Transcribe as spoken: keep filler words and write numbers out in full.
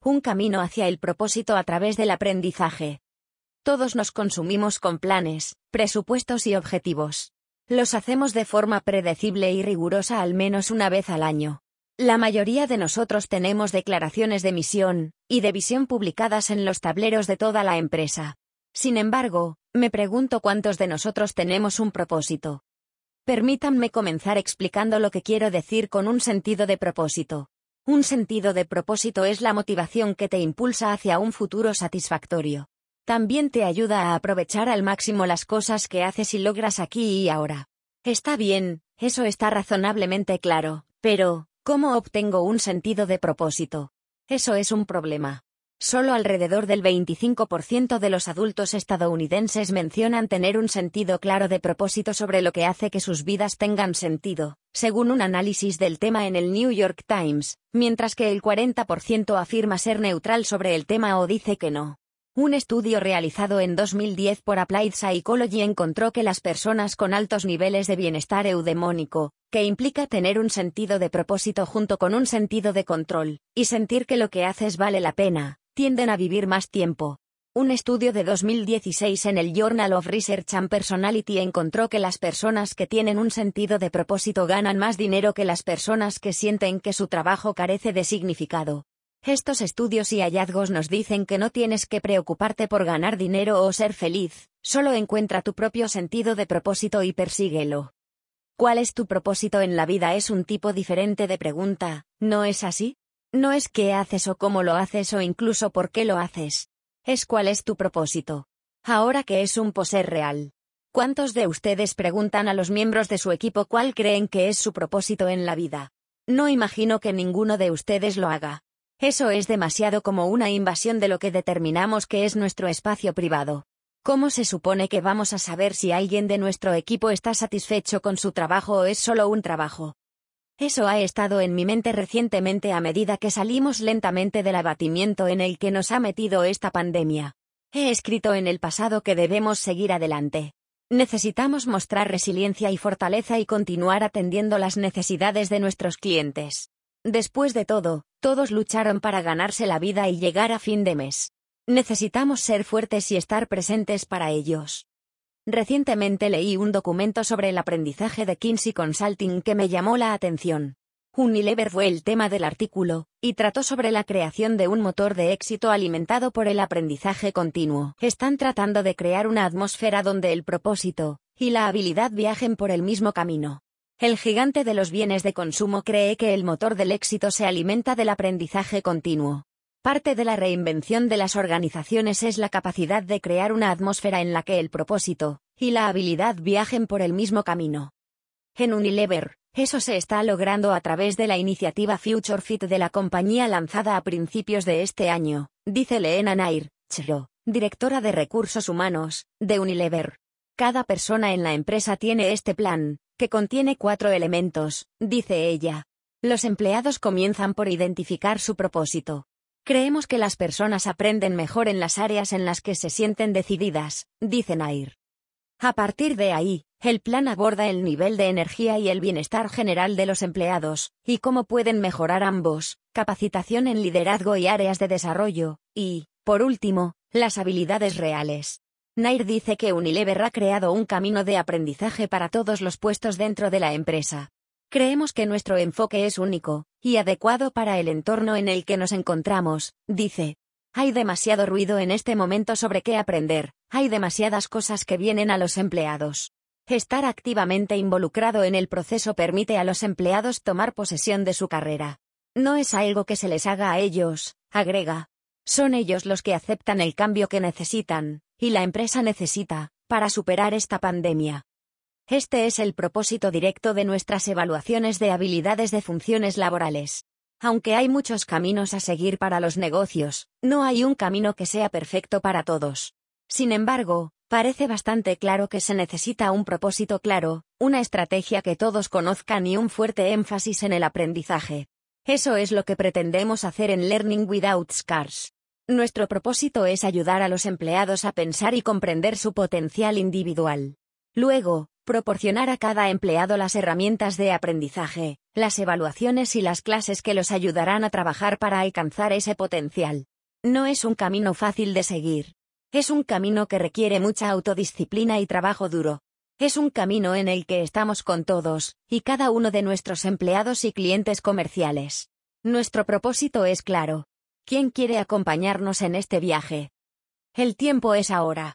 Un camino hacia el propósito a través del aprendizaje. Todos nos consumimos con planes, presupuestos y objetivos. Los hacemos de forma predecible y rigurosa al menos una vez al año. La mayoría de nosotros tenemos declaraciones de misión y de visión publicadas en los tableros de toda la empresa. Sin embargo, me pregunto cuántos de nosotros tenemos un propósito. Permítanme comenzar explicando lo que quiero decir con un sentido de propósito. Un sentido de propósito es la motivación que te impulsa hacia un futuro satisfactorio. También te ayuda a aprovechar al máximo las cosas que haces y logras aquí y ahora. Está bien, eso está razonablemente claro, pero ¿cómo obtengo un sentido de propósito? Eso es un problema. Solo alrededor del veinticinco por ciento de los adultos estadounidenses mencionan tener un sentido claro de propósito sobre lo que hace que sus vidas tengan sentido, según un análisis del tema en el New York Times, mientras que el cuarenta por ciento afirma ser neutral sobre el tema o dice que no. Un estudio realizado en dos mil diez por Applied Psychology encontró que las personas con altos niveles de bienestar eudemónico, que implica tener un sentido de propósito junto con un sentido de control, y sentir que lo que haces vale la pena, tienden a vivir más tiempo. Un estudio de dos mil dieciséis en el Journal of Research and Personality encontró que las personas que tienen un sentido de propósito ganan más dinero que las personas que sienten que su trabajo carece de significado. Estos estudios y hallazgos nos dicen que no tienes que preocuparte por ganar dinero o ser feliz, solo encuentra tu propio sentido de propósito y persíguelo. ¿Cuál es tu propósito en la vida? Es un tipo diferente de pregunta, ¿no es así? No es qué haces o cómo lo haces o incluso por qué lo haces. Es cuál es tu propósito. Ahora que es un poser real. ¿Cuántos de ustedes preguntan a los miembros de su equipo cuál creen que es su propósito en la vida? No imagino que ninguno de ustedes lo haga. Eso es demasiado como una invasión de lo que determinamos que es nuestro espacio privado. ¿Cómo se supone que vamos a saber si alguien de nuestro equipo está satisfecho con su trabajo o es solo un trabajo? Eso ha estado en mi mente recientemente a medida que salimos lentamente del abatimiento en el que nos ha metido esta pandemia. He escrito en el pasado que debemos seguir adelante. Necesitamos mostrar resiliencia y fortaleza y continuar atendiendo las necesidades de nuestros clientes. Después de todo, todos lucharon para ganarse la vida y llegar a fin de mes. Necesitamos ser fuertes y estar presentes para ellos. Recientemente leí un documento sobre el aprendizaje de Kinsey Consulting que me llamó la atención. Unilever fue el tema del artículo, y trató sobre la creación de un motor de éxito alimentado por el aprendizaje continuo. Están tratando de crear una atmósfera donde el propósito y la habilidad viajen por el mismo camino. El gigante de los bienes de consumo cree que el motor del éxito se alimenta del aprendizaje continuo. Parte de la reinvención de las organizaciones es la capacidad de crear una atmósfera en la que el propósito y la habilidad viajen por el mismo camino. En Unilever, eso se está logrando a través de la iniciativa Future Fit de la compañía lanzada a principios de este año, dice Leena Nair, C E O, directora de recursos humanos, de Unilever. Cada persona en la empresa tiene este plan, que contiene cuatro elementos, dice ella. Los empleados comienzan por identificar su propósito. Creemos que las personas aprenden mejor en las áreas en las que se sienten decididas, dice Nair. A partir de ahí, el plan aborda el nivel de energía y el bienestar general de los empleados, y cómo pueden mejorar ambos, capacitación en liderazgo y áreas de desarrollo, y, por último, las habilidades reales. Nair dice que Unilever ha creado un camino de aprendizaje para todos los puestos dentro de la empresa. Creemos que nuestro enfoque es único y adecuado para el entorno en el que nos encontramos, dice. Hay demasiado ruido en este momento sobre qué aprender, hay demasiadas cosas que vienen a los empleados. Estar activamente involucrado en el proceso permite a los empleados tomar posesión de su carrera. No es algo que se les haga a ellos, agrega. Son ellos los que aceptan el cambio que necesitan, y la empresa necesita, para superar esta pandemia. Este es el propósito directo de nuestras evaluaciones de habilidades de funciones laborales. Aunque hay muchos caminos a seguir para los negocios, no hay un camino que sea perfecto para todos. Sin embargo, parece bastante claro que se necesita un propósito claro, una estrategia que todos conozcan y un fuerte énfasis en el aprendizaje. Eso es lo que pretendemos hacer en Learning Without Scars. Nuestro propósito es ayudar a los empleados a pensar y comprender su potencial individual. Luego, Proporcionar a cada empleado las herramientas de aprendizaje, las evaluaciones y las clases que los ayudarán a trabajar para alcanzar ese potencial. No es un camino fácil de seguir. Es un camino que requiere mucha autodisciplina y trabajo duro. Es un camino en el que estamos con todos, y cada uno de nuestros empleados y clientes comerciales. Nuestro propósito es claro. ¿Quién quiere acompañarnos en este viaje? El tiempo es ahora.